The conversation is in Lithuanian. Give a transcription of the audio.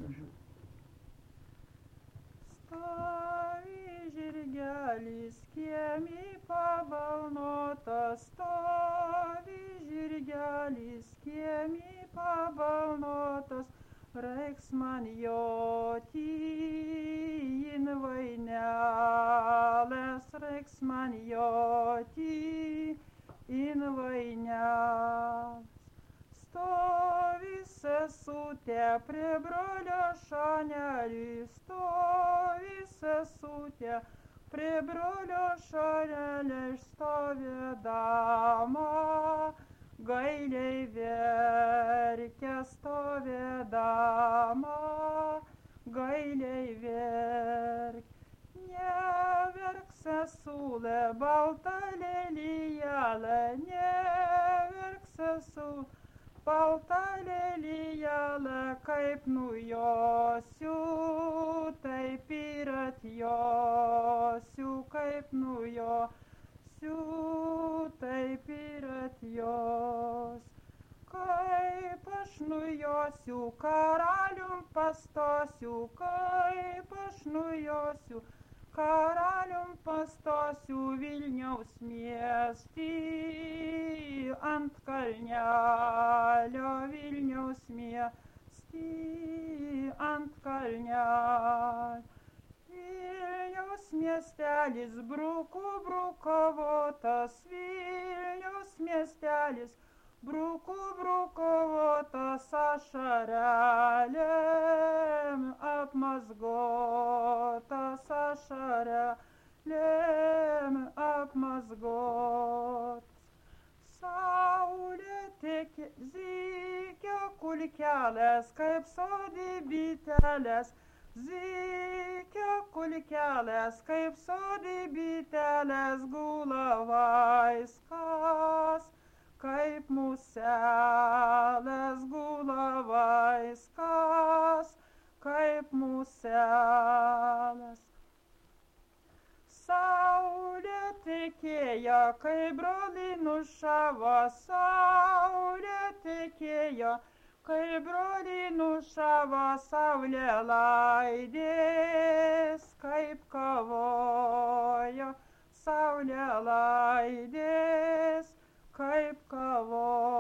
Stovi žirgelis kiemi pabalnotas, stovi žirgelis kiemi pabalnotas, reiks man joti in vainelės, reiks man joti in vainelės. Stovi sesutė prie brolio šanelį, stovi sesutė prie brolio šanelį, stovėdama gailiai verkia, stovėdama gailiai verkia. Neverk sesule, balta lelijėle, neverk sesule, balta lelijėle, kaip nujosiu, taip ir atjosiu, kaip nujosiu, taip ir atjosiu. Kaip aš nujosiu, karalium pastosiu, kaip aš nujosiu, karalium pastosiu Vilniaus miestį ant kalnelio, Vilniaus miestį ant kalnelio. Vilniaus miestelis brukavotas, Vilniaus miestelis brukavotas, ašarelėm apmazgotas, ašarelėm apmazgotas. Saulė teki zykio kulkelės, kaip sodi bitelės, zykio kulkelės, kaip sodi bitelės, gula vaiskas, kaip muselės, gula vaiskas, kaip muselės. Saulė tekėjo, kai brolį nušavo, saulė tekėjo, kai brolį nušavo, saulė laidės, kaip kavojo, saulė laidės, kaip kavojo.